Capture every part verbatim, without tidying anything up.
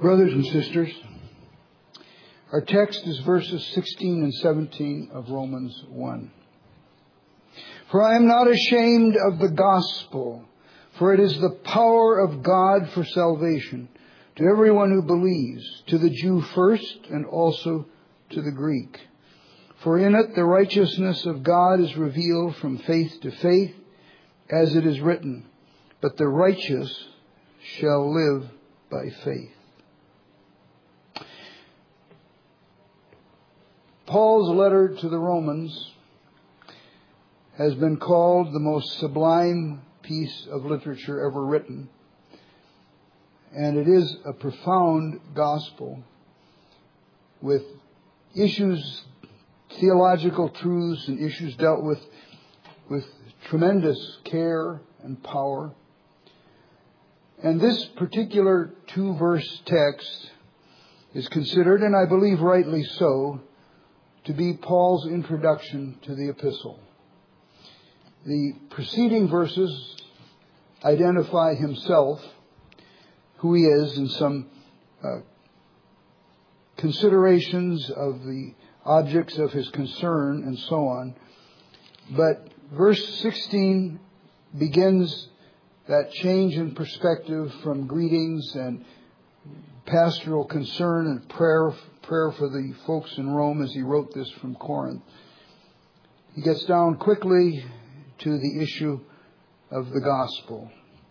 Brothers and sisters, our text is verses sixteen and seventeen of Romans one. For I am not ashamed of the gospel, for it is the power of God for salvation to everyone who believes, to the Jew first and also to the Greek. For in it the righteousness of God is revealed from faith to faith, as it is written, but the righteous shall live by faith. Paul's letter to the Romans has been called the most sublime piece of literature ever written. And it is a profound gospel with issues, theological truths and issues dealt with with tremendous care and power. And this particular two-verse text is considered, and I believe rightly so, to be Paul's introduction to the epistle. The preceding verses identify himself, who he is, and some uh, considerations of the objects of his concern and so on. But verse sixteen begins that change in perspective from greetings and pastoral concern and prayer prayer for the folks in Rome as he wrote this from Corinth. He gets down quickly to the issue of the gospel.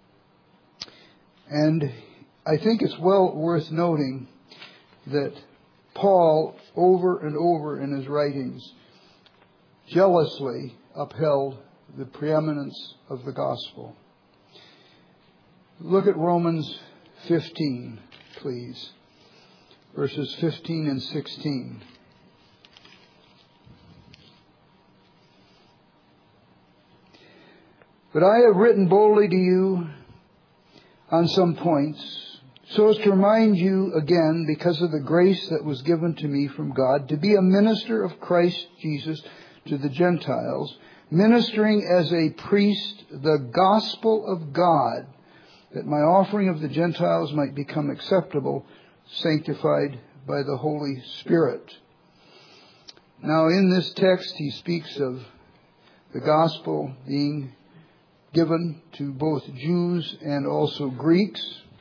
And I think it's well worth noting that Paul, over and over in his writings, jealously upheld the preeminence of the gospel. Look at Romans fifteen, please. Verses fifteen and sixteen. But I have written boldly to you on some points, so as to remind you again, because of the grace that was given to me from God, to be a minister of Christ Jesus to the Gentiles, ministering as a priest the gospel of God, that my offering of the Gentiles might become acceptable, sanctified by the Holy Spirit. Now, in this text, he speaks of the gospel being given to both Jews and also Greeks.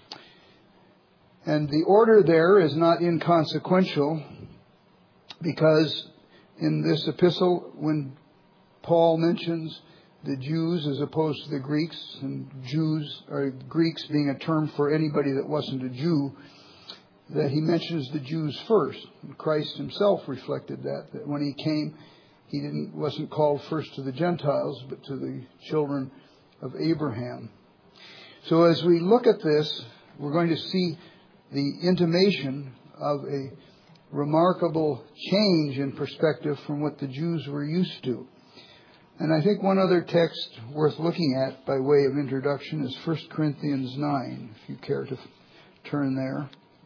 And the order there is not inconsequential, because in this epistle, when Paul mentions the Jews as opposed to the Greeks, and Jews or Greeks being a term for anybody that wasn't a Jew, that he mentions the Jews first. And Christ himself reflected that, that when he came, he didn't wasn't called first to the Gentiles, but to the children of Abraham. So as we look at this, we're going to see the intimation of a remarkable change in perspective from what the Jews were used to. And I think one other text worth looking at by way of introduction is First Corinthians nine, if you care to turn there.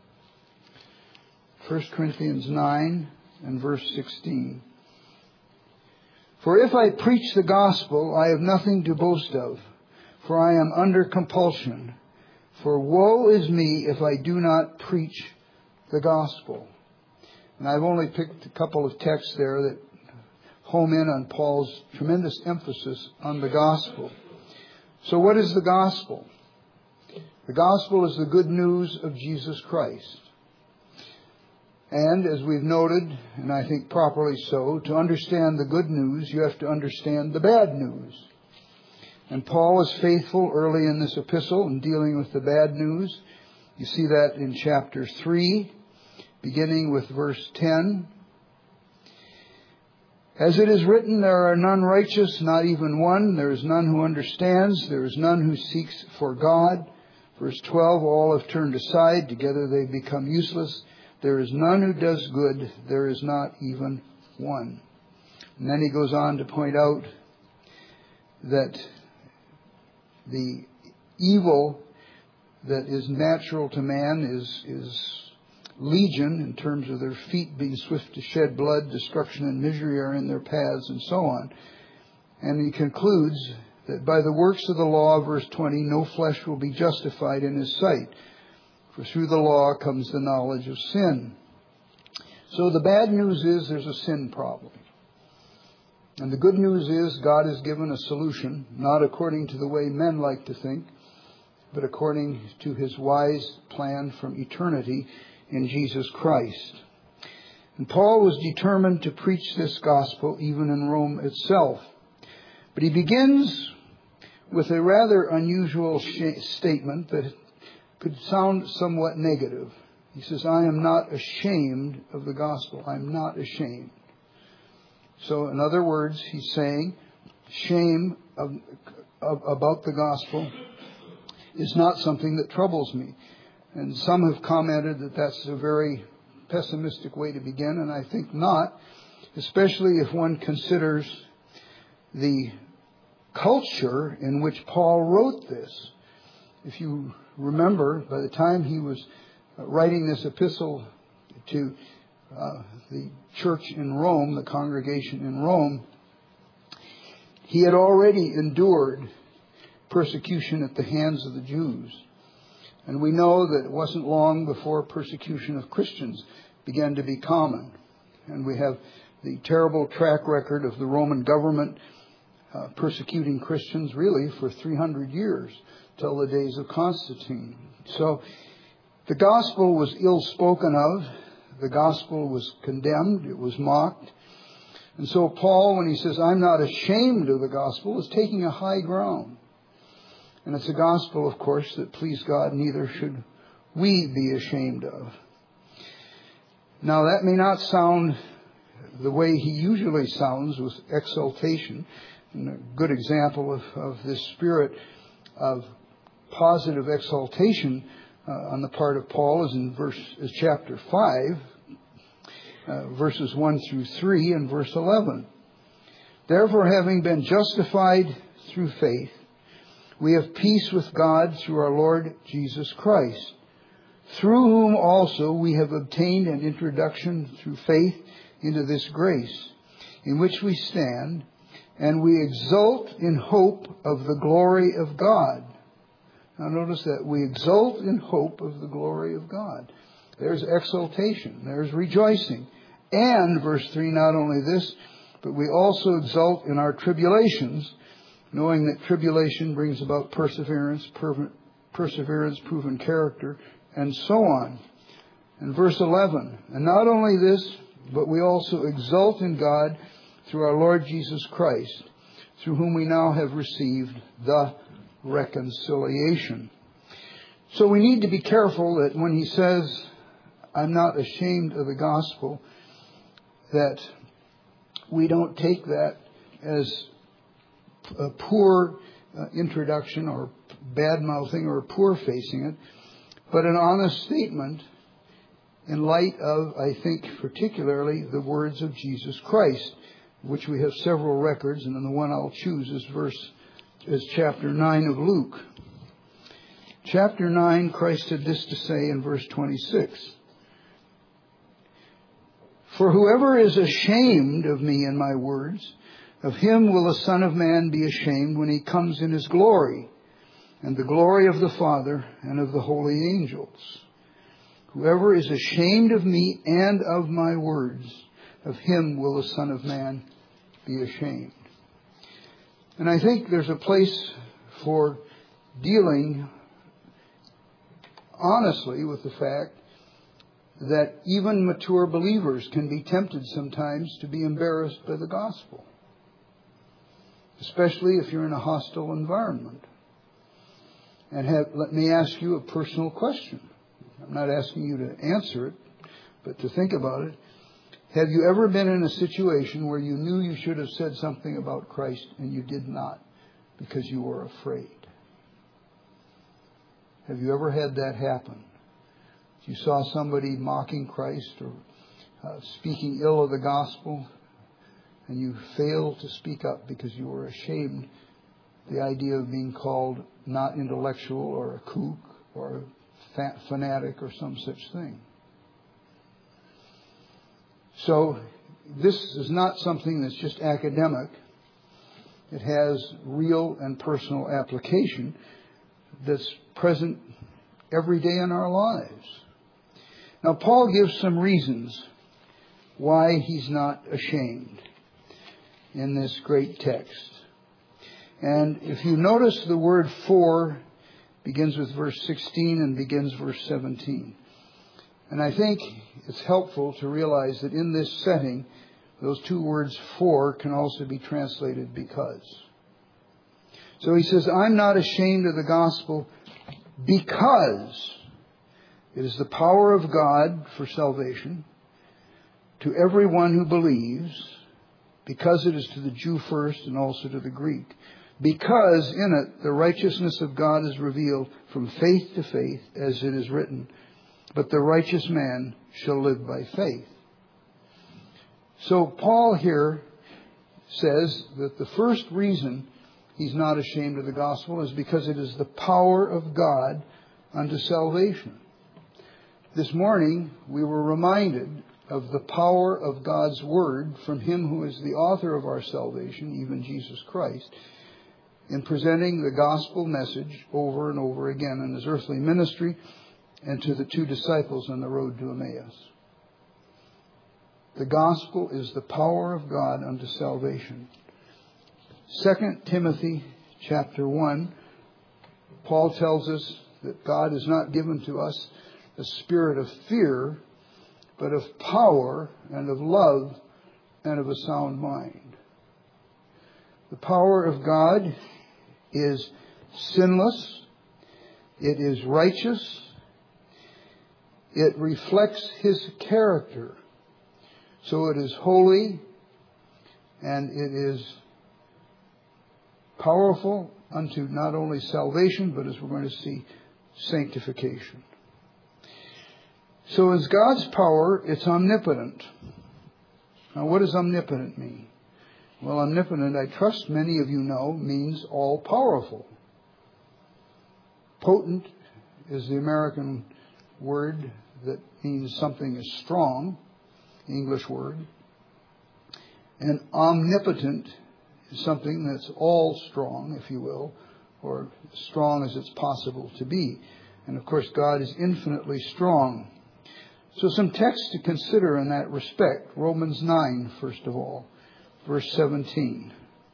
First Corinthians nine and verse sixteen. For if I preach the gospel, I have nothing to boast of, for I am under compulsion. For woe is me if I do not preach the gospel. And I've only picked a couple of texts there that home in on Paul's tremendous emphasis on the gospel. So what is the gospel? The gospel is the good news of Jesus Christ. And as we've noted, and I think properly so, to understand the good news, you have to understand the bad news. And Paul is faithful early in this epistle in dealing with the bad news. You see that in chapter three, beginning with verse ten. As it is written, there are none righteous, not even one. There is none who understands. There is none who seeks for God. Verse twelve, all have turned aside. Together they become useless. There is none who does good. There is not even one. And then he goes on to point out that the evil that is natural to man is, is legion in terms of their feet being swift to shed blood, destruction and misery are in their paths, and so on. And he concludes that by the works of the law, verse twenty, no flesh will be justified in his sight. For through the law comes the knowledge of sin. So the bad news is there's a sin problem. And the good news is God has given a solution, not according to the way men like to think, but according to His wise plan from eternity in Jesus Christ. And Paul was determined to preach this gospel even in Rome itself. But he begins with a rather unusual sh- statement that could sound somewhat negative. He says, I am not ashamed of the gospel. I'm not ashamed. So, in other words, he's saying shame of, of, about the gospel is not something that troubles me. And some have commented that that's a very pessimistic way to begin, and I think not, especially if one considers the culture in which Paul wrote this. If you remember, by the time he was writing this epistle to uh, the church in Rome, the congregation in Rome, he had already endured persecution at the hands of the Jews. And we know that it wasn't long before persecution of Christians began to be common. And we have the terrible track record of the Roman government uh, persecuting Christians really for three hundred years, till the days of Constantine. So the gospel was ill spoken of. The gospel was condemned. It was mocked. And so Paul, when he says, I'm not ashamed of the gospel, is taking a high ground. And it's a gospel, of course, that please God, neither should we be ashamed of. Now, that may not sound the way he usually sounds, with exaltation. And a good example of, of this spirit of positive exaltation uh, on the part of Paul is in verse is chapter five, uh, verses one through three, and verse eleven. Therefore, having been justified through faith, we have peace with God through our Lord Jesus Christ, through whom also we have obtained an introduction through faith into this grace, in which we stand, and we exult in hope of the glory of God. Now notice that we exult in hope of the glory of God. There's exultation. There's rejoicing. And, verse three, not only this, but we also exult in our tribulations, knowing that tribulation brings about perseverance, per- perseverance, proven character, and so on. And verse eleven, and not only this, but we also exult in God through our Lord Jesus Christ, through whom we now have received the reconciliation. So we need to be careful that when he says, I'm not ashamed of the gospel, that we don't take that as a poor uh, introduction or bad-mouthing or poor-facing it, but an honest statement in light of, I think, particularly the words of Jesus Christ, which we have several records, and then the one I'll choose is verse is chapter nine of Luke. Chapter nine, Christ had this to say in verse twenty-six. For whoever is ashamed of me and my words, of him will the Son of Man be ashamed when he comes in his glory, and the glory of the Father and of the holy angels. Whoever is ashamed of me and of my words, of him will the Son of Man be ashamed. And I think there's a place for dealing honestly with the fact that even mature believers can be tempted sometimes to be embarrassed by the gospel, especially if you're in a hostile environment. And have, let me ask you a personal question. I'm not asking you to answer it, but to think about it. Have you ever been in a situation where you knew you should have said something about Christ and you did not because you were afraid? Have you ever had that happen? You saw somebody mocking Christ or uh, speaking ill of the gospel, and you failed to speak up because you were ashamed the idea of being called not intellectual or a kook or a fa- fanatic or some such thing. So this is not something that's just academic. It has real and personal application that's present every day in our lives. Now, Paul gives some reasons why he's not ashamed in this great text. And if you notice, the word for begins with verse sixteen and begins verse seventeen. And I think it's helpful to realize that in this setting, those two words for can also be translated because. So he says, I'm not ashamed of the gospel because it is the power of God for salvation to everyone who believes, because it is to the Jew first and also to the Greek. Because in it the righteousness of God is revealed from faith to faith, as it is written, but the righteous man shall live by faith. So Paul here says that the first reason he's not ashamed of the gospel is because it is the power of God unto salvation. This morning we were reminded of the power of God's word from him who is the author of our salvation, even Jesus Christ, in presenting the gospel message over and over again in his earthly ministry and to the two disciples on the road to Emmaus. The gospel is the power of God unto salvation. Second Timothy chapter one, Paul tells us that God has not given to us a spirit of fear, but of power and of love and of a sound mind. The power of God is sinless. It is righteous. It reflects his character. So it is holy and it is powerful unto not only salvation, but as we're going to see, sanctification. So as God's power, it's omnipotent. Now, what does omnipotent mean? Well, omnipotent, I trust many of you know, means all-powerful. Potent is the American word that means something is strong, English word. And omnipotent is something that's all strong, if you will, or as strong as it's possible to be. And of course, God is infinitely strong. So some texts to consider in that respect. Romans nine, first of all, verse seventeen.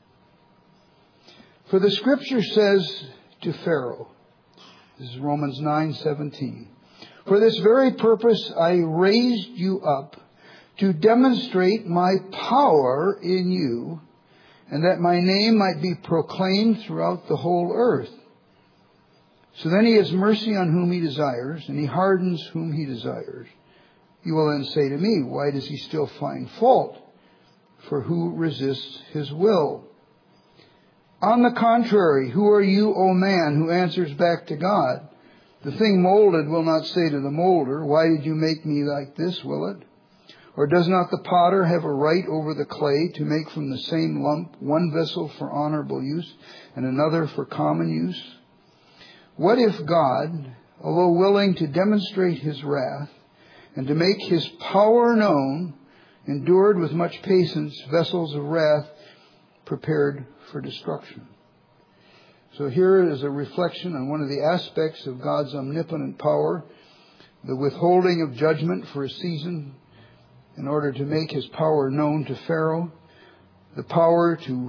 For the scripture says to Pharaoh, this is Romans nine seventeen, for this very purpose I raised you up, to demonstrate my power in you, and that my name might be proclaimed throughout the whole earth. So then he has mercy on whom he desires, and he hardens whom he desires. You will then say to me, why does he still find fault? For who resists his will? On the contrary, who are you, O man, who answers back to God? The thing molded will not say to the molder, why did you make me like this, will it? Or does not the potter have a right over the clay to make from the same lump one vessel for honorable use and another for common use? What if God, although willing to demonstrate his wrath and to make his power known, endured with much patience vessels of wrath prepared for destruction? So here is a reflection on one of the aspects of God's omnipotent power, the withholding of judgment for a season in order to make his power known to Pharaoh, the power to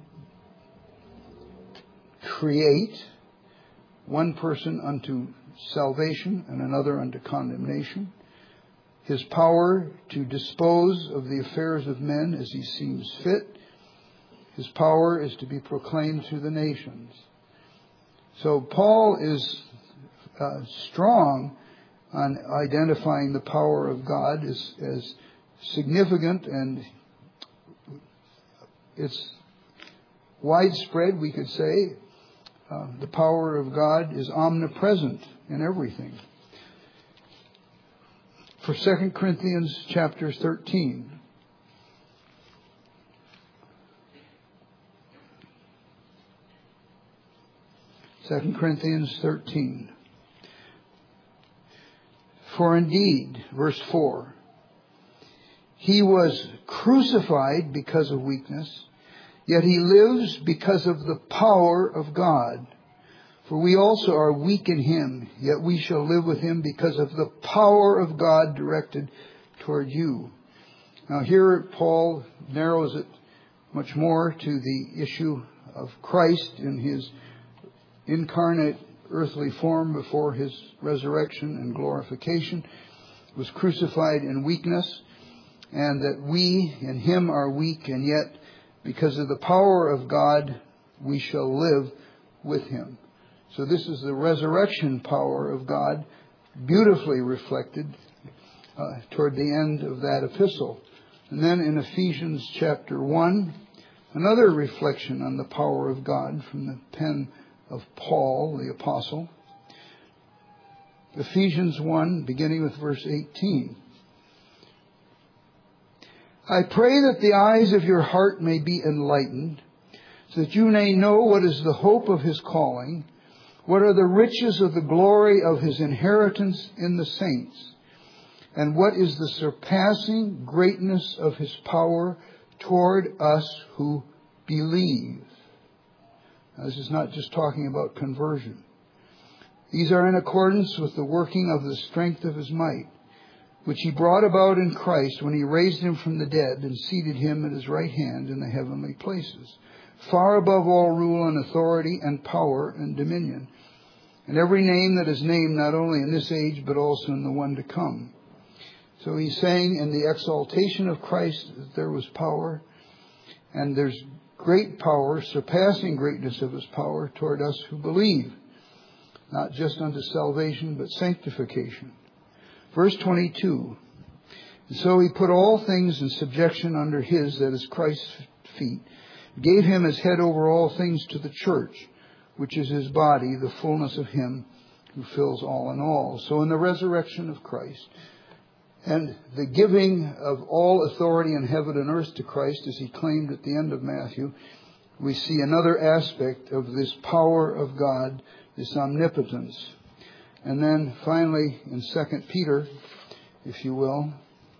create one person unto salvation and another unto condemnation, his power to dispose of the affairs of men as he seems fit. His power is to be proclaimed to the nations. So Paul is uh, strong on identifying the power of God as, as significant, and it's widespread, we could say. Uh, the power of God is omnipresent in everything. For Second Corinthians chapter thirteen. Second Corinthians thirteen. For indeed, verse four, he was crucified because of weakness, yet he lives because of the power of God. For we also are weak in him, yet we shall live with him because of the power of God directed toward you. Now here Paul narrows it much more to the issue of Christ in his incarnate earthly form before his resurrection and glorification, was crucified in weakness, and that we in him are weak, and yet because of the power of God we shall live with him. So this is the resurrection power of God, beautifully reflected uh, toward the end of that epistle. And then in Ephesians chapter one, another reflection on the power of God from the pen of Paul, the apostle. Ephesians one, beginning with verse eighteen. I pray that the eyes of your heart may be enlightened, so that you may know what is the hope of his calling, what are the riches of the glory of his inheritance in the saints, and what is the surpassing greatness of his power toward us who believe. Now, this is not just talking about conversion. These are in accordance with the working of the strength of his might, which he brought about in Christ when he raised him from the dead and seated him at his right hand in the heavenly places, far above all rule and authority and power and dominion, and every name that is named not only in this age but also in the one to come. So he's saying in the exaltation of Christ that there was power, and there's great power, surpassing greatness of his power toward us who believe, not just unto salvation but sanctification. Verse twenty-two, and so he put all things in subjection under his, that is Christ's feet, gave him as head over all things to the church, which is his body, the fullness of him who fills all in all. So in the resurrection of Christ and the giving of all authority in heaven and earth to Christ, as he claimed at the end of Matthew, we see another aspect of this power of God, this omnipotence. And then finally in Second Peter, if you will,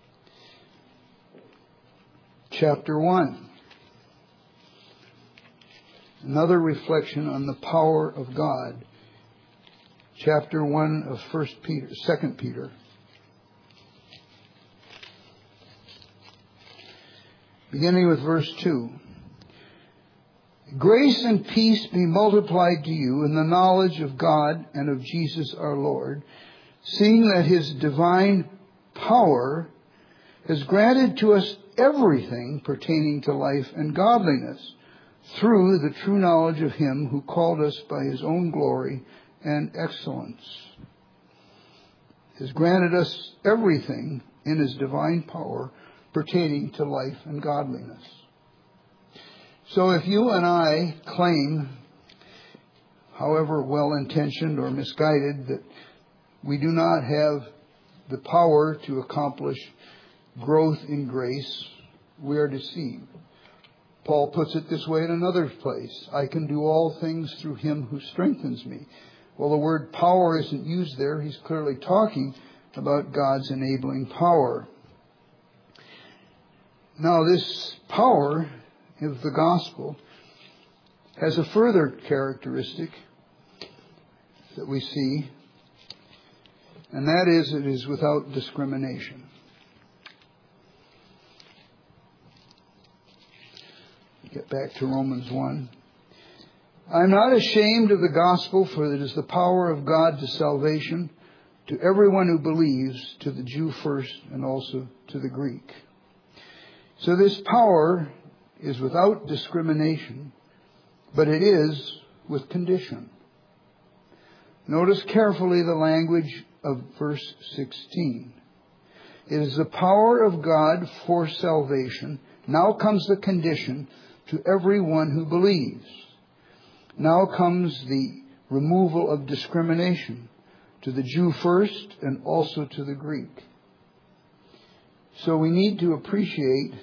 chapter one. Another reflection on the power of God. Chapter one of First Peter, Second Peter. Beginning with verse two. Grace and peace be multiplied to you in the knowledge of God and of Jesus our Lord, seeing that his divine power has granted to us everything pertaining to life and godliness, through the true knowledge of him who called us by his own glory and excellence. Has granted us everything in his divine power pertaining to life and godliness. So if you and I claim, however well-intentioned or misguided, that we do not have the power to accomplish growth in grace, we are deceived. Paul puts it this way in another place. I can do all things through him who strengthens me. Well, the word power isn't used there. He's clearly talking about God's enabling power. Now, this power of the gospel has a further characteristic that we see, and that is it is without discrimination. Get back to Romans one. I'm not ashamed of the gospel, for it is the power of God to salvation to everyone who believes, to the Jew first and also to the Greek. So this power is without discrimination, but it is with condition. Notice carefully the language of verse sixteen. It is the power of God for salvation. Now comes the condition to everyone who believes. Now comes the removal of discrimination to the Jew first and also to the Greek. So we need to appreciate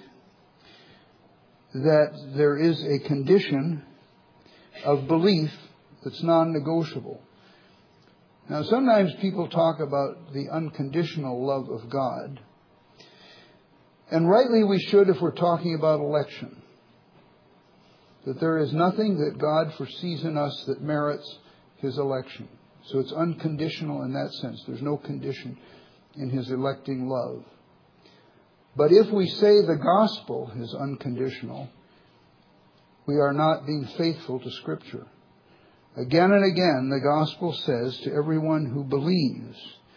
that there is a condition of belief that's non-negotiable. Now, sometimes people talk about the unconditional love of God, and rightly we should if we're talking about election. That there is nothing that God foresees in us that merits His election. So it's unconditional in that sense. There's no condition in His electing love. But if we say the gospel is unconditional, we are not being faithful to Scripture. Again and again, the gospel says to everyone who believes,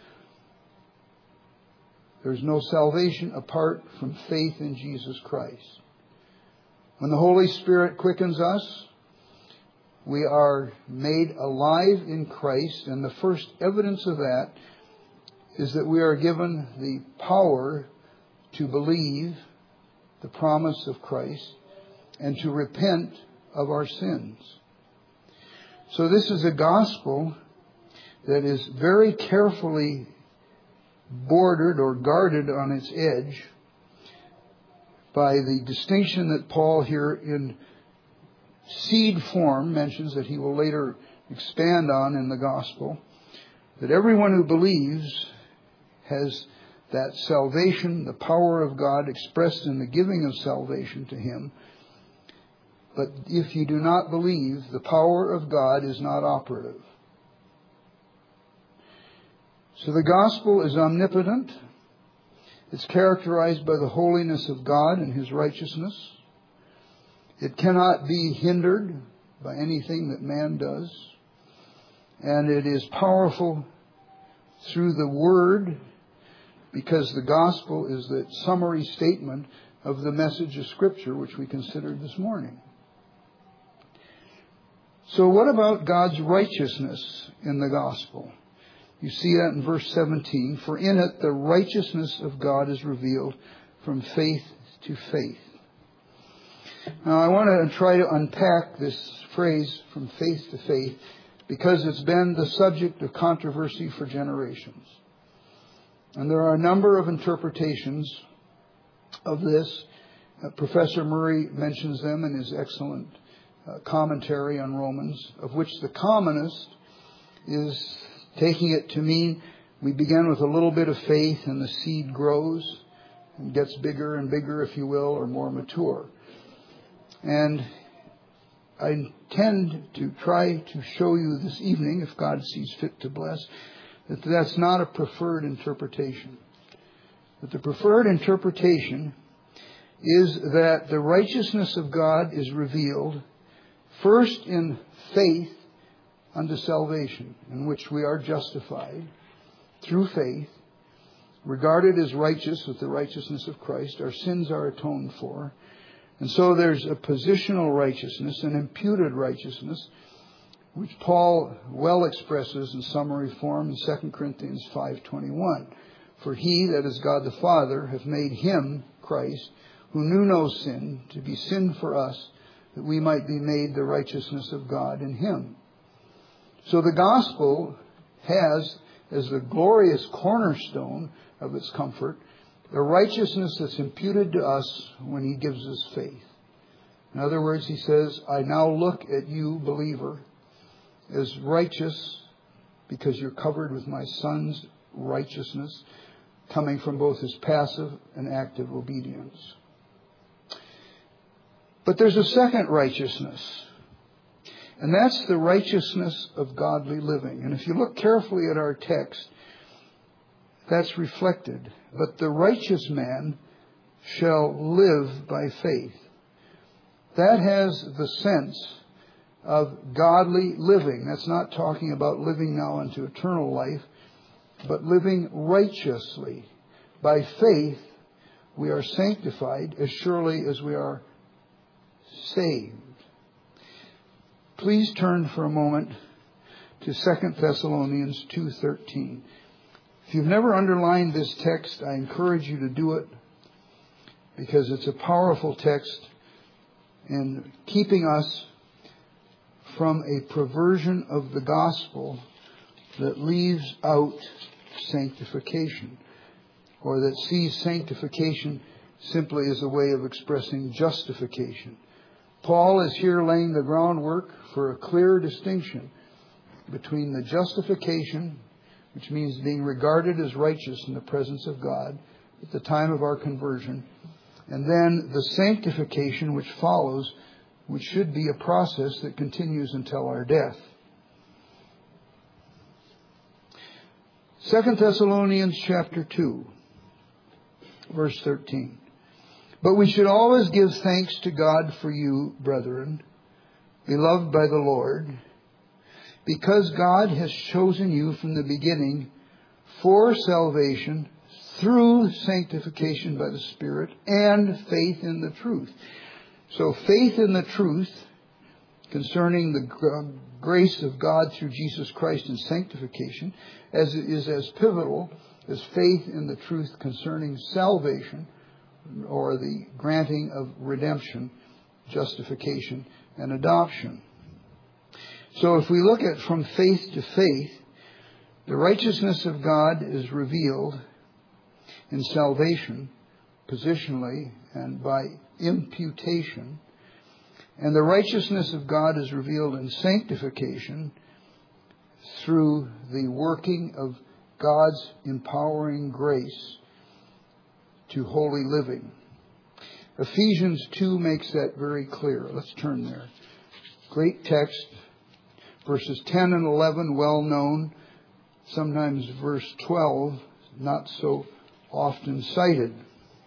there's no salvation apart from faith in Jesus Christ. When the Holy Spirit quickens us, we are made alive in Christ, and the first evidence of that is that we are given the power to believe the promise of Christ and to repent of our sins. So this is a gospel that is very carefully bordered or guarded on its edge by the distinction that Paul here in seed form mentions, that he will later expand on in the gospel, that everyone who believes has that salvation, the power of God expressed in the giving of salvation to him. But if you do not believe, the power of God is not operative. So the gospel is omnipotent. It's characterized by the holiness of God and His righteousness. It cannot be hindered by anything that man does. And it is powerful through the Word, because the gospel is the summary statement of the message of Scripture, which we considered this morning. So what about God's righteousness in the gospel? You see that in verse seventeen. For in it the righteousness of God is revealed from faith to faith. Now I want to try to unpack this phrase, from faith to faith, because it's been the subject of controversy for generations. And there are a number of interpretations of this. Uh, Professor Murray mentions them in his excellent uh, commentary on Romans, of which the commonest is taking it to mean we begin with a little bit of faith and the seed grows and gets bigger and bigger, if you will, or more mature. And I intend to try to show you this evening, if God sees fit to bless, that that's not a preferred interpretation. That the preferred interpretation is that the righteousness of God is revealed first in faith unto salvation, in which we are justified through faith, regarded as righteous with the righteousness of Christ. Our sins are atoned for. And so there's a positional righteousness, an imputed righteousness, which Paul well expresses in summary form in Second Corinthians five twenty-one. For He, that is God the Father, hath made Him, Christ, who knew no sin, to be sin for us, that we might be made the righteousness of God in Him. So the gospel has, as the glorious cornerstone of its comfort, the righteousness that's imputed to us when He gives us faith. In other words, He says, I now look at you, believer, as righteous because you're covered with my Son's righteousness, coming from both His passive and active obedience. But there's a second righteousness, and that's the righteousness of godly living. And if you look carefully at our text, that's reflected. But the righteous man shall live by faith. That has the sense of godly living. That's not talking about living now unto eternal life, but living righteously. By faith, we are sanctified as surely as we are saved. Please turn for a moment to Second Thessalonians two thirteen. If you've never underlined this text, I encourage you to do it, because it's a powerful text in keeping us from a perversion of the gospel that leaves out sanctification, or that sees sanctification simply as a way of expressing justification. Paul is here laying the groundwork for a clear distinction between the justification, which means being regarded as righteous in the presence of God at the time of our conversion, and then the sanctification which follows, which should be a process that continues until our death. Second Thessalonians chapter two, verse thirteen. But we should always give thanks to God for you, brethren, beloved by the Lord, because God has chosen you from the beginning for salvation through sanctification by the Spirit and faith in the truth. So faith in the truth concerning the grace of God through Jesus Christ and sanctification as it is as pivotal as faith in the truth concerning salvation, or the granting of redemption, justification, and adoption. So if we look at from faith to faith, the righteousness of God is revealed in salvation, positionally, and by imputation. And the righteousness of God is revealed in sanctification through the working of God's empowering grace to holy living. Ephesians two makes that very clear. Let's turn there. Great text. Verses ten and eleven, well known. Sometimes verse twelve, not so often cited.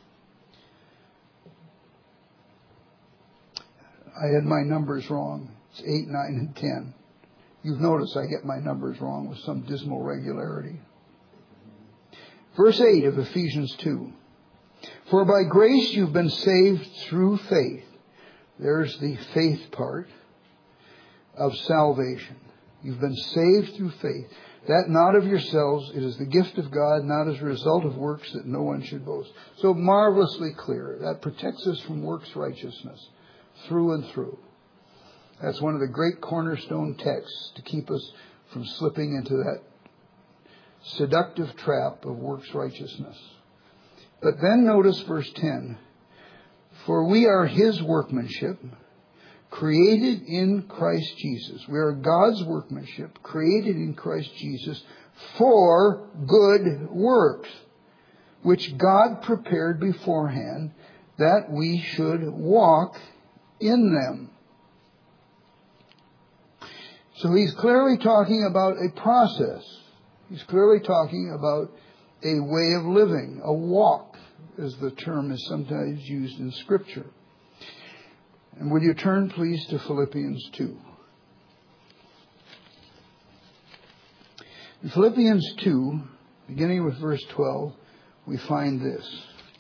I had my numbers wrong. It's eight, nine, and ten. You've noticed I get my numbers wrong with some dismal regularity. Verse eight of Ephesians two. For by grace you've been saved through faith. There's the faith part of salvation. You've been saved through faith. That not of yourselves, it is the gift of God, not as a result of works, that no one should boast. So marvelously clear. That protects us from works righteousness through and through. That's one of the great cornerstone texts to keep us from slipping into that seductive trap of works righteousness. But then notice verse ten. For we are His workmanship, created in Christ Jesus. We are God's workmanship, created in Christ Jesus for good works, which God prepared beforehand that we should walk in them. So he's clearly talking about a process. He's clearly talking about a way of living, a walk, as the term is sometimes used in Scripture. And would you turn, please, to Philippians two. In Philippians two, beginning with verse twelve, we find this.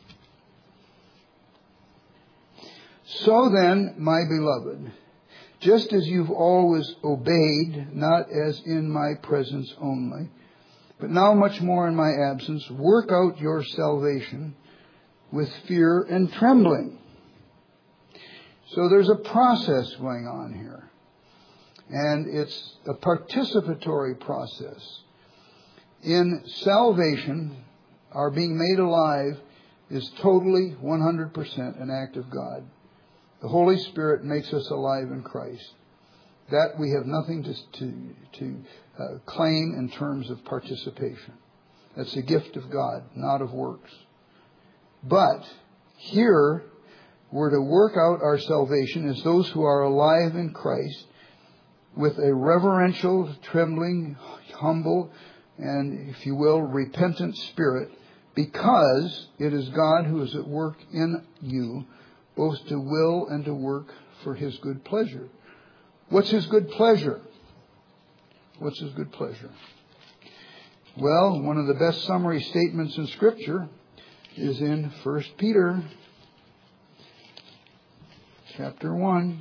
So then, my beloved, just as you've always obeyed, not as in my presence only, but now much more in my absence, work out your salvation with fear and trembling. So there's a process going on here. And it's a participatory process. In salvation, our being made alive is totally one hundred percent an act of God. The Holy Spirit makes us alive in Christ. That we have nothing to, to, to uh, claim in terms of participation. That's a gift of God, not of works. But here, we're to work out our salvation as those who are alive in Christ with a reverential, trembling, humble, and, if you will, repentant spirit, because it is God who is at work in you, both to will and to work for His good pleasure. What's His good pleasure? What's His good pleasure? Well, one of the best summary statements in Scripture is in First Peter chapter one.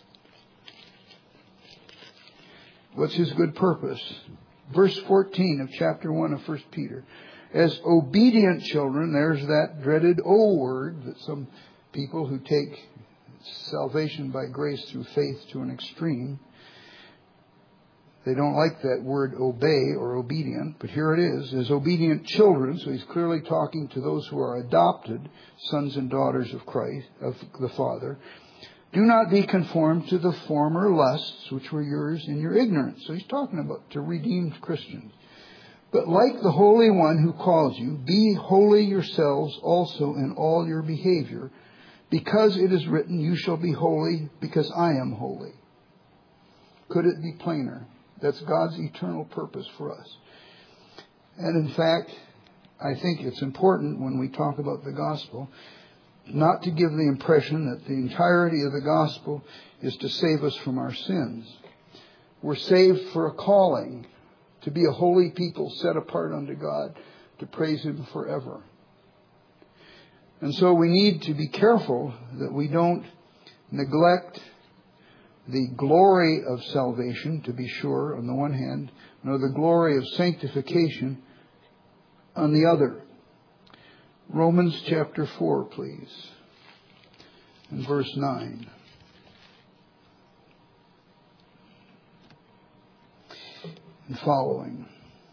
What's His good purpose? Verse fourteen of chapter one of First Peter. As obedient children, there's that dreaded O word that some people who take salvation by grace through faith to an extreme, they don't like that word obey or obedient, but here it is, as obedient children. So he's clearly talking to those who are adopted sons and daughters of Christ, of the Father. Do not be conformed to the former lusts which were yours in your ignorance. So he's talking about to redeemed Christians. But like the Holy One who calls you, be holy yourselves also in all your behavior, because it is written, you shall be holy because I am holy. Could it be plainer? That's God's eternal purpose for us. And in fact, I think it's important when we talk about the gospel not to give the impression that the entirety of the gospel is to save us from our sins. We're saved for a calling, to be a holy people set apart unto God, to praise Him forever. And so we need to be careful that we don't neglect the glory of salvation, to be sure, on the one hand, nor the glory of sanctification on the other. Romans chapter four, please, and verse nine. And following.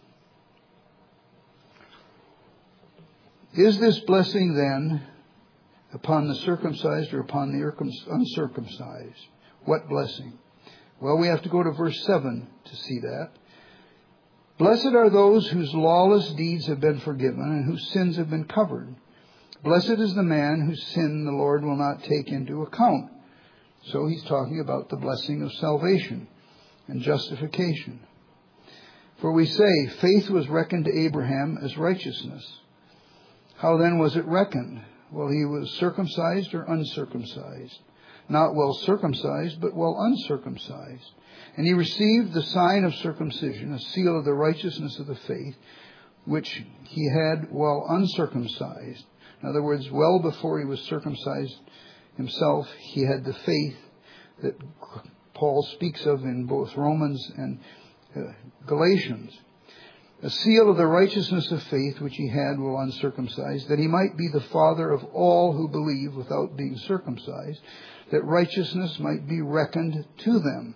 Is this blessing then upon the circumcised or upon the uncircumcised? What blessing? Well, we have to go to verse seven to see that. Blessed are those whose lawless deeds have been forgiven and whose sins have been covered. Blessed is the man whose sin the Lord will not take into account. So he's talking about the blessing of salvation and justification. For we say, faith was reckoned to Abraham as righteousness. How then was it reckoned? Well, he was circumcised or uncircumcised. Not well circumcised, but well uncircumcised. And he received the sign of circumcision, a seal of the righteousness of the faith, which he had while uncircumcised. In other words, well before he was circumcised himself, he had the faith that Paul speaks of in both Romans and uh, Galatians. A seal of the righteousness of faith, which he had while uncircumcised, that he might be the father of all who believe without being circumcised, that righteousness might be reckoned to them.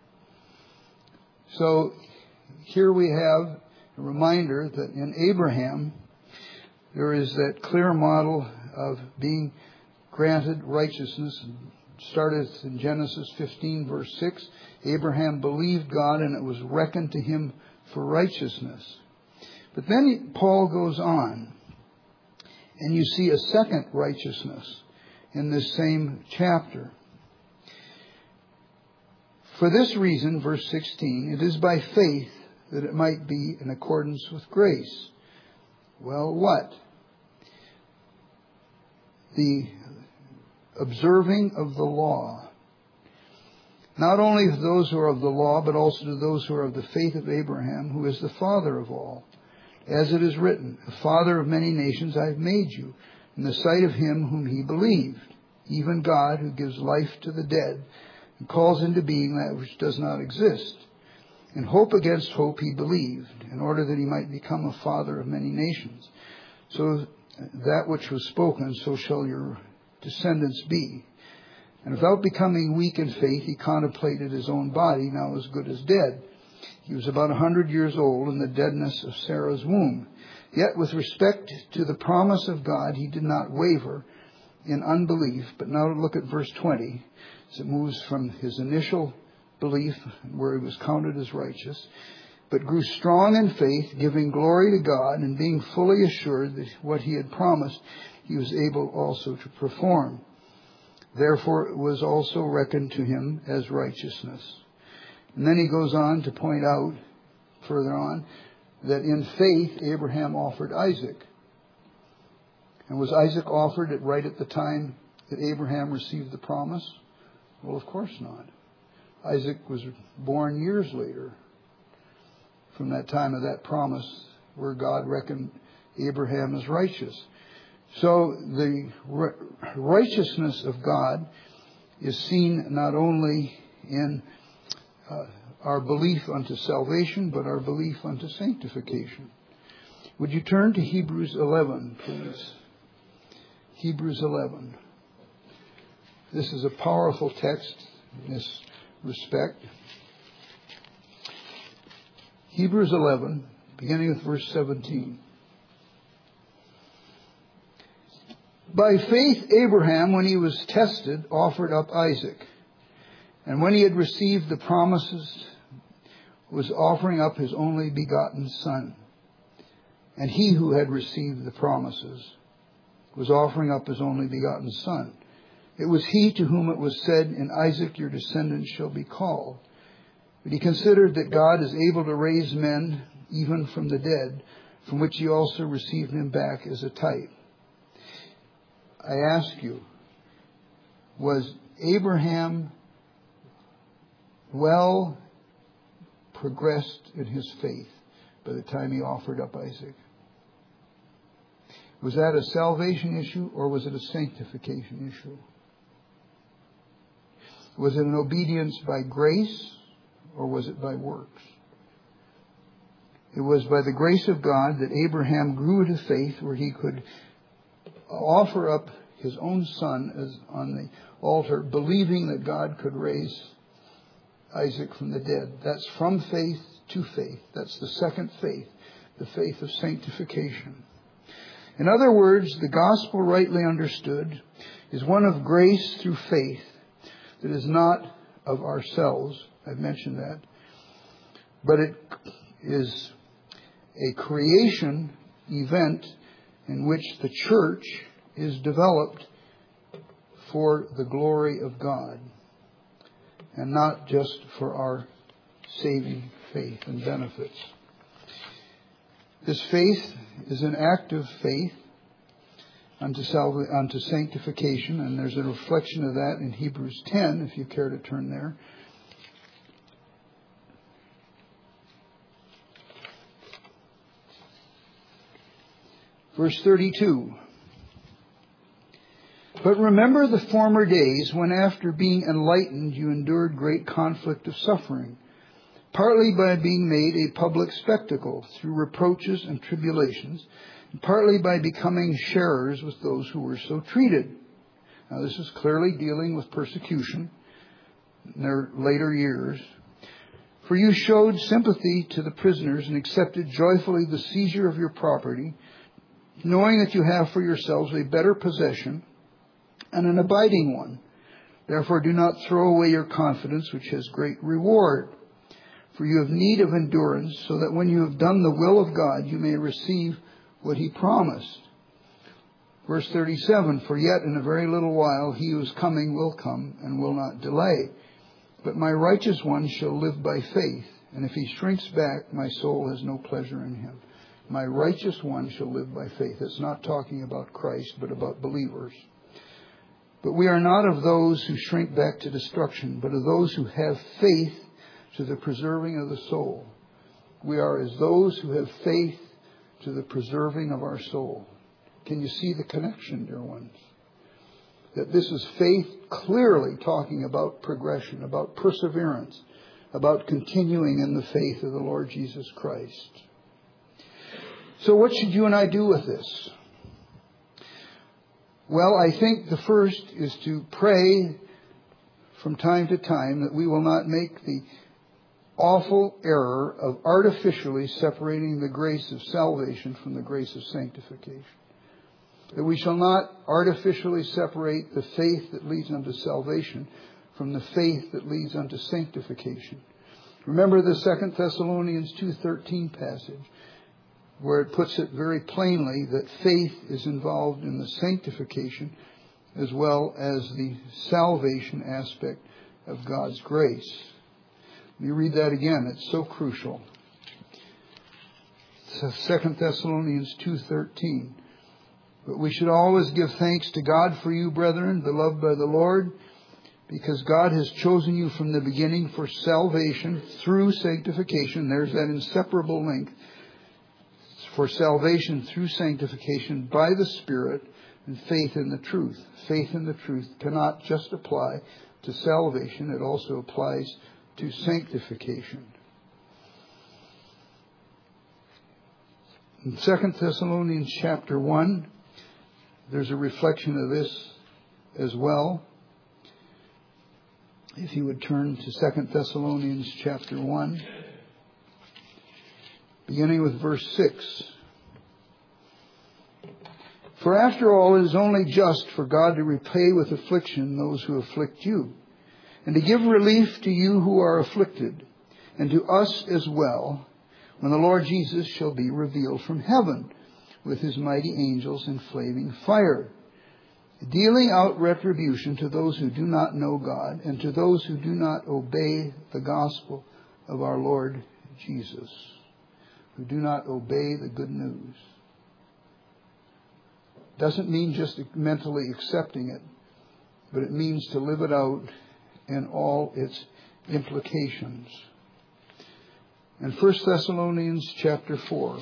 So here we have a reminder that in Abraham there is that clear model of being granted righteousness. It started in Genesis fifteen, verse six. Abraham believed God and it was reckoned to him for righteousness. But then Paul goes on, and you see a second righteousness in this same chapter. For this reason, verse sixteen, it is by faith that it might be in accordance with grace. Well, what? The observing of the law. Not only to those who are of the law, but also to those who are of the faith of Abraham, who is the father of all. As it is written, the father of many nations I have made you, in the sight of him whom he believed, even God who gives life to the dead, and calls into being that which does not exist. In hope against hope he believed, in order that he might become a father of many nations. So that which was spoken, so shall your descendants be. And without becoming weak in faith, he contemplated his own body, now as good as dead. He was about a hundred years old in the deadness of Sarah's womb. Yet with respect to the promise of God, he did not waver in unbelief. But now look at verse twenty, as it moves from his initial belief, where he was counted as righteous, but grew strong in faith, giving glory to God, and being fully assured that what he had promised, he was able also to perform. Therefore it was also reckoned to him as righteousness. And then he goes on to point out further on that in faith Abraham offered Isaac. And was Isaac offered at right at the time that Abraham received the promise? Well, of course not. Isaac was born years later from that time of that promise where God reckoned Abraham as righteous. So the righteousness of God is seen not only in uh, our belief unto salvation, but our belief unto sanctification. Would you turn to Hebrews eleven, please? Hebrews eleven. This is a powerful text in this respect. Hebrews eleven, beginning with verse seventeen. By faith, Abraham, when he was tested, offered up Isaac. And when he had received the promises, was offering up his only begotten son. And he who had received the promises was offering up his only begotten son. It was he to whom it was said, in Isaac your descendants shall be called. But he considered that God is able to raise men even from the dead, from which he also received him back as a type. I ask you, was Abraham well progressed in his faith by the time he offered up Isaac? Was that a salvation issue or was it a sanctification issue? Was it an obedience by grace or was it by works? It was by the grace of God that Abraham grew into faith where he could offer up his own son as on the altar, believing that God could raise Isaac from the dead. That's from faith to faith. That's the second faith, the faith of sanctification. In other words, the gospel rightly understood is one of grace through faith that is not of ourselves. I've mentioned that. But it is a creation event in which the church is developed for the glory of God and not just for our saving faith and benefits. This faith is an active faith unto, salva- unto sanctification, and there's a reflection of that in Hebrews ten, if you care to turn there. Verse thirty-two. But remember the former days when after being enlightened you endured great conflict of suffering, partly by being made a public spectacle through reproaches and tribulations, and partly by becoming sharers with those who were so treated. Now this is clearly dealing with persecution in their later years. For you showed sympathy to the prisoners and accepted joyfully the seizure of your property, knowing that you have for yourselves a better possession and an abiding one. Therefore do not throw away your confidence, which has great reward. For you have need of endurance, so that when you have done the will of God, you may receive what he promised. Verse thirty-seven, for yet in a very little while he who is coming will come and will not delay. But my righteous one shall live by faith, and if he shrinks back, my soul has no pleasure in him. My righteous one shall live by faith. It's not talking about Christ, but about believers. But we are not of those who shrink back to destruction, but of those who have faith to the preserving of the soul. We are as those who have faith to the preserving of our soul. Can you see the connection, dear ones? That this is faith clearly talking about progression, about perseverance, about continuing in the faith of the Lord Jesus Christ. So what should you and I do with this? Well, I think the first is to pray from time to time that we will not make the awful error of artificially separating the grace of salvation from the grace of sanctification. That we shall not artificially separate the faith that leads unto salvation from the faith that leads unto sanctification. Remember the Second Thessalonians two thirteen passage, where it puts it very plainly that faith is involved in the sanctification as well as the salvation aspect of God's grace. Let me read that again. It's so crucial. Second Thessalonians two thirteen. But we should always give thanks to God for you, brethren, beloved by the Lord, because God has chosen you from the beginning for salvation through sanctification. There's that inseparable link. For salvation through sanctification by the Spirit and faith in the truth. Faith in the truth cannot just apply to salvation. It also applies to sanctification. In Second Thessalonians chapter one, there's a reflection of this as well. If you would turn to Second Thessalonians chapter one, beginning with verse six. For after all, it is only just for God to repay with affliction those who afflict you, and to give relief to you who are afflicted, and to us as well, when the Lord Jesus shall be revealed from heaven with his mighty angels in flaming fire, dealing out retribution to those who do not know God and to those who do not obey the gospel of our Lord Jesus. who do not obey the good news. Doesn't mean just mentally accepting it, but it means to live it out in all its implications. In First Thessalonians chapter four,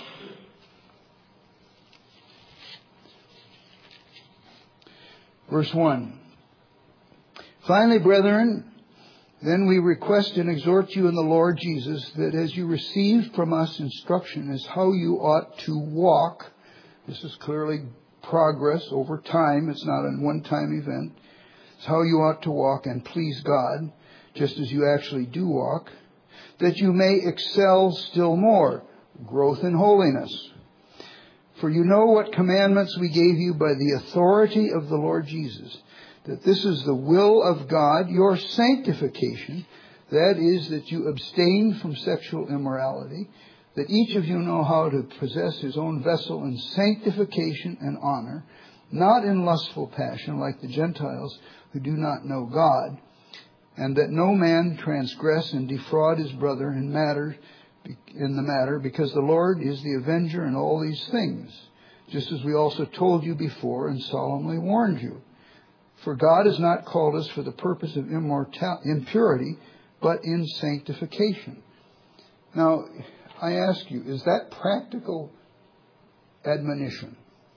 verse one. Finally, brethren, then we request and exhort you in the Lord Jesus that as you received from us instruction as how you ought to walk, this is clearly progress over time. It's not a one-time event. It's how you ought to walk and please God, just as you actually do walk, that you may excel still more, growth in holiness. For you know what commandments we gave you by the authority of the Lord Jesus, that this is the will of God, your sanctification, that is, that you abstain from sexual immorality, that each of you know how to possess his own vessel in sanctification and honor, not in lustful passion like the Gentiles who do not know God, and that no man transgress and defraud his brother in matter in the matter, because the Lord is the avenger in all these things, just as we also told you before and solemnly warned you. For God has not called us for the purpose of immortal- impurity, but in sanctification. Now, I ask you, is that practical admonition?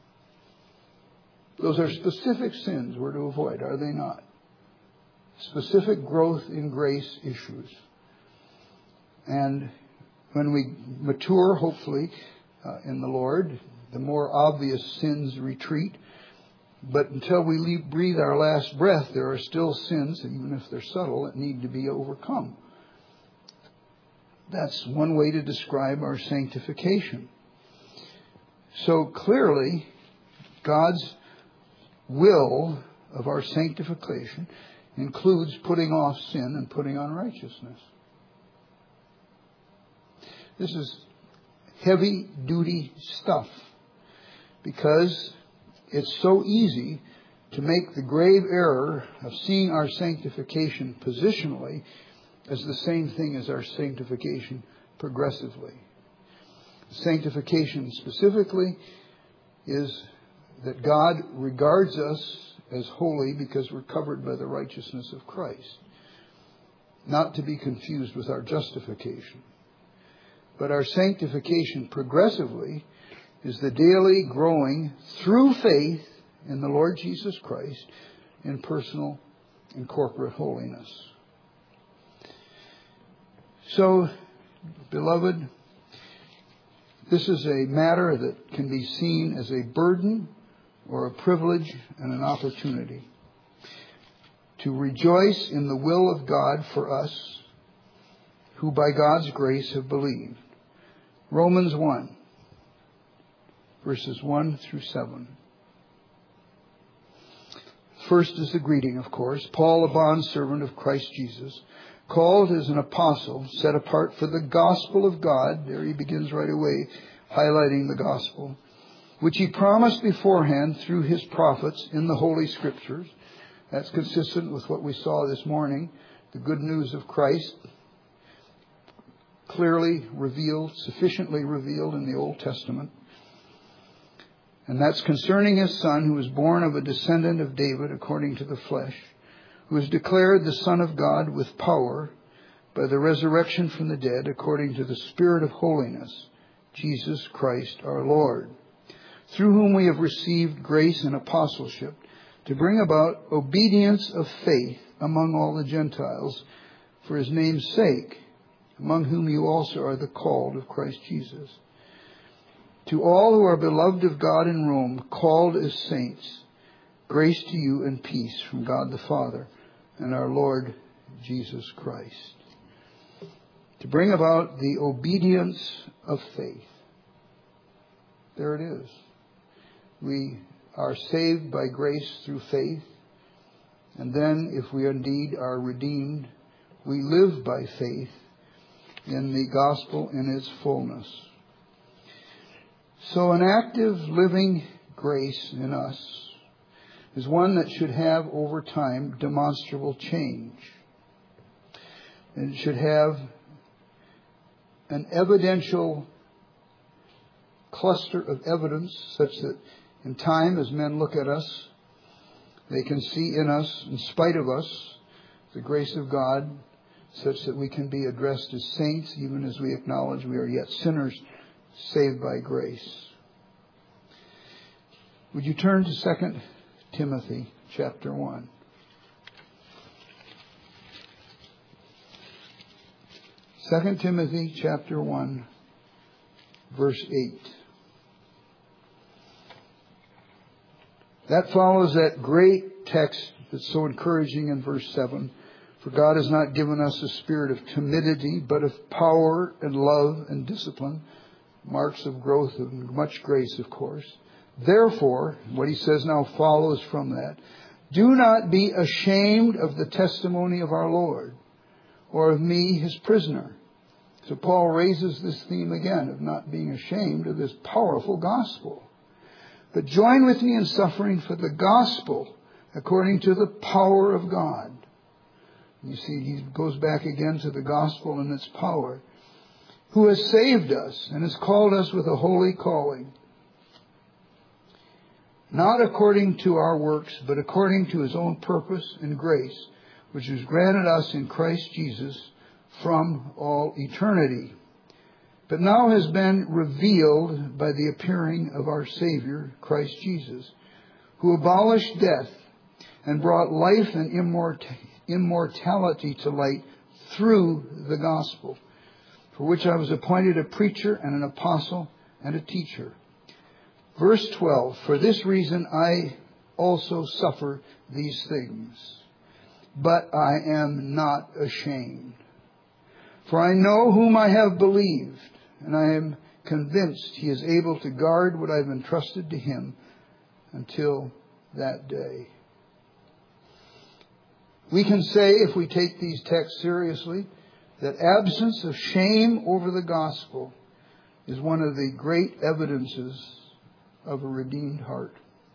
Those are specific sins we're to avoid, are they not? Specific growth in grace issues. And when we mature, hopefully, uh, in the Lord, the more obvious sins retreat. But until we leave, breathe our last breath, there are still sins, even if they're subtle, that need to be overcome. That's one way to describe our sanctification. So clearly, God's will of our sanctification includes putting off sin and putting on righteousness. This is heavy-duty stuff because it's so easy to make the grave error of seeing our sanctification positionally as the same thing as our sanctification progressively. Sanctification specifically is that God regards us as holy because we're covered by the righteousness of Christ. Not to be confused with our justification. But our sanctification progressively is the daily growing through faith in the Lord Jesus Christ in personal and corporate holiness. So, beloved, this is a matter that can be seen as a burden or a privilege and an opportunity to rejoice in the will of God for us who by God's grace have believed. Romans one, verses one through seven. First is the greeting, of course. Paul, a bondservant of Christ Jesus, called as an apostle, set apart for the gospel of God. There he begins right away, highlighting the gospel, which he promised beforehand through his prophets in the Holy Scriptures. That's consistent with what we saw this morning, the good news of Christ, clearly revealed, sufficiently revealed in the Old Testament. And that's concerning his Son, who was born of a descendant of David according to the flesh, who is declared the Son of God with power by the resurrection from the dead according to the Spirit of holiness, Jesus Christ our Lord, through whom we have received grace and apostleship to bring about obedience of faith among all the Gentiles for his name's sake, among whom you also are the called of Christ Jesus. To all who are beloved of God in Rome, called as saints, grace to you and peace from God the Father and our Lord Jesus Christ. To bring about the obedience of faith. There it is. We are saved by grace through faith. And then, if we indeed are redeemed, we live by faith in the gospel in its fullness. So an active living grace in us is one that should have over time demonstrable change. And it should have an evidential cluster of evidence such that in time, as men look at us, they can see in us, in spite of us, the grace of God, such that we can be addressed as saints, even as we acknowledge we are yet sinners saved by grace. Would you turn to Second Timothy chapter one? Second Timothy chapter one, verse eight. That follows that great text that's so encouraging in verse seven. For God has not given us a spirit of timidity, but of power and love and discipline. Marks of growth and much grace, of course. Therefore, what he says now follows from that. Do not be ashamed of the testimony of our Lord, or of me, his prisoner. So Paul raises this theme again of not being ashamed of this powerful gospel. But join with me in suffering for the gospel according to the power of God. You see, he goes back again to the gospel and its power. Who has saved us and has called us with a holy calling. Not according to our works, but according to his own purpose and grace, which was granted us in Christ Jesus from all eternity, but now has been revealed by the appearing of our Savior, Christ Jesus, who abolished death and brought life and immortality to light through the gospel, for which I was appointed a preacher and an apostle and a teacher. Verse twelve, for this reason I also suffer these things, but I am not ashamed. For I know whom I have believed, and I am convinced he is able to guard what I have entrusted to him until that day. We can say, if we take these texts seriously, that absence of shame over the gospel is one of the great evidences of a redeemed heart.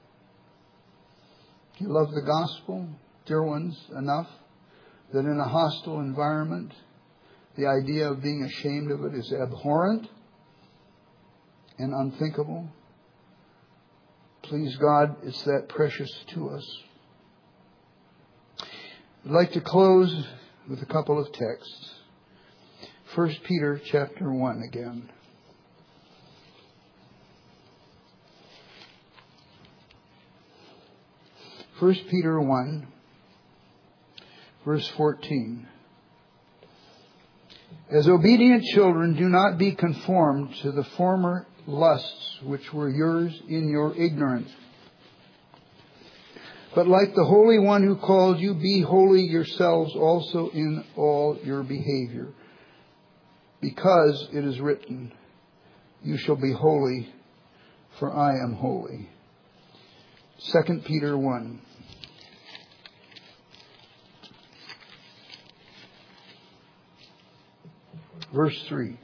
You love the gospel, dear ones, enough that in a hostile environment, the idea of being ashamed of it is abhorrent and unthinkable. Please God, it's that precious to us. I'd like to close with a couple of texts. First Peter chapter one again. First Peter one, verse fourteen. As obedient children, do not be conformed to the former lusts which were yours in your ignorance. But like the Holy One who called you, be holy yourselves also in all your behavior. Because it is written, you shall be holy, for I am holy. Second Peter one. Verse three.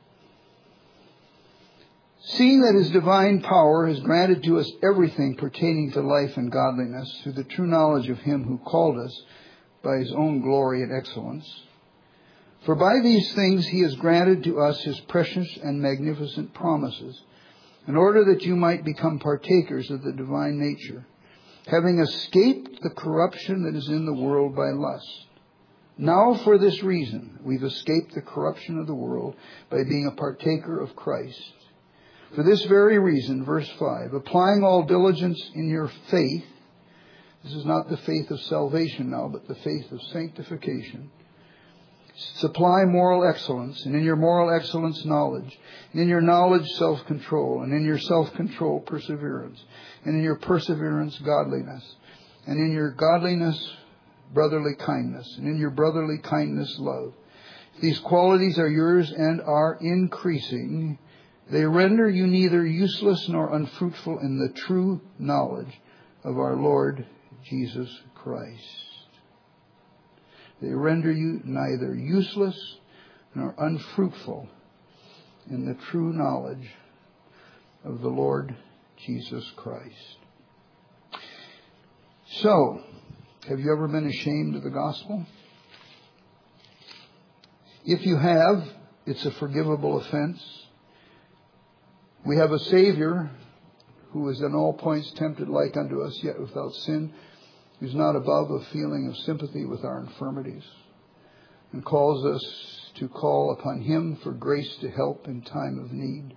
Seeing that his divine power has granted to us everything pertaining to life and godliness through the true knowledge of him who called us by his own glory and excellence. For by these things he has granted to us his precious and magnificent promises, in order that you might become partakers of the divine nature, having escaped the corruption that is in the world by lust. Now for this reason, we've escaped the corruption of the world by being a partaker of Christ. For this very reason, verse five, applying all diligence in your faith, this is not the faith of salvation now, but the faith of sanctification. Supply moral excellence, and in your moral excellence, knowledge, and in your knowledge, self-control, and in your self-control, perseverance, and in your perseverance, godliness, and in your godliness, brotherly kindness, and in your brotherly kindness, love. If these qualities are yours and are increasing, they render you neither useless nor unfruitful in the true knowledge of our Lord Jesus Christ. They render you neither useless nor unfruitful in the true knowledge of the Lord Jesus Christ. So, have you ever been ashamed of the gospel? If you have, it's a forgivable offense. We have a Savior who is in all points tempted like unto us, yet without sin, who's not above a feeling of sympathy with our infirmities, and calls us to call upon Him for grace to help in time of need.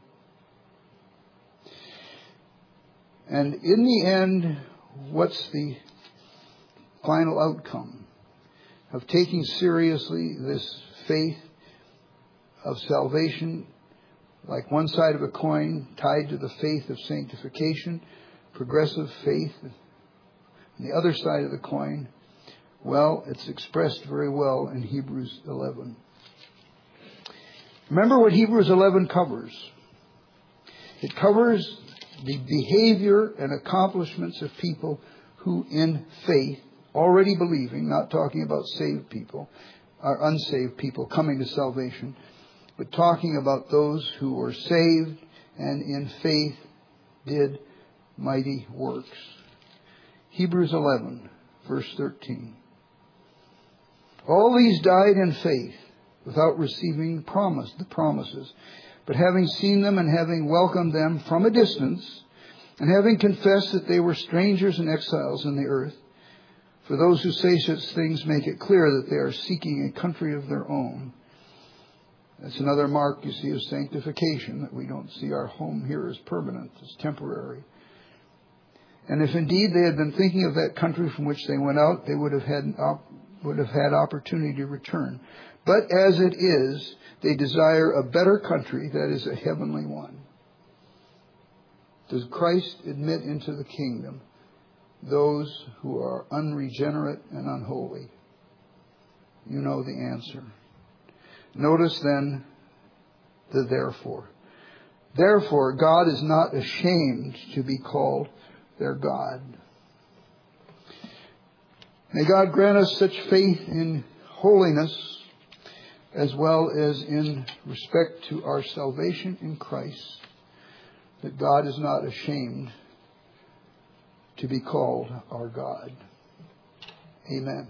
And in the end, what's the final outcome of taking seriously this faith of salvation, like one side of a coin tied to the faith of sanctification, progressive faith, and the other side of the coin? Well, it's expressed very well in Hebrews eleven. Remember what Hebrews eleven covers. It covers the behavior and accomplishments of people who in faith, already believing, not talking about saved people, or unsaved people coming to salvation, but talking about those who were saved and in faith did mighty works. Hebrews eleven, verse thirteen. All these died in faith without receiving promise, the promises, but having seen them and having welcomed them from a distance, and having confessed that they were strangers and exiles in the earth. For those who say such things make it clear that they are seeking a country of their own. That's another mark, you see, of sanctification, that we don't see our home here as permanent, as temporary. And if indeed they had been thinking of that country from which they went out, they would have had would have had opportunity to return. But as it is, they desire a better country, that is a heavenly one. Does Christ admit into the kingdom those who are unregenerate and unholy? You know the answer. Notice then the therefore. Therefore, God is not ashamed to be called their God. May God grant us such faith in holiness as well as in respect to our salvation in Christ, that God is not ashamed to be called our God. Amen.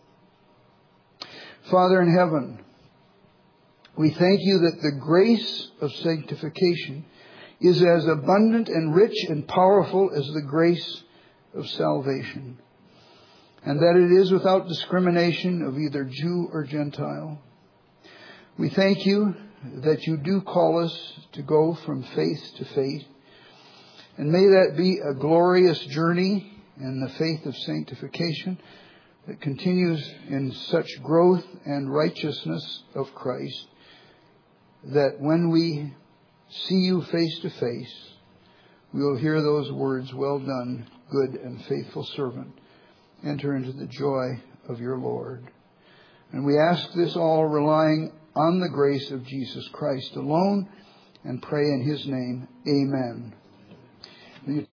Father in heaven, we thank you that the grace of sanctification is as abundant and rich and powerful as the grace of salvation, and that it is without discrimination of either Jew or Gentile. We thank you that you do call us to go from faith to faith, and may that be a glorious journey in the faith of sanctification that continues in such growth and righteousness of Christ, that when we see you face to face, we will hear those words, "Well done, good and faithful servant. Enter into the joy of your Lord." And we ask this all relying on the grace of Jesus Christ alone, and pray in His name. Amen.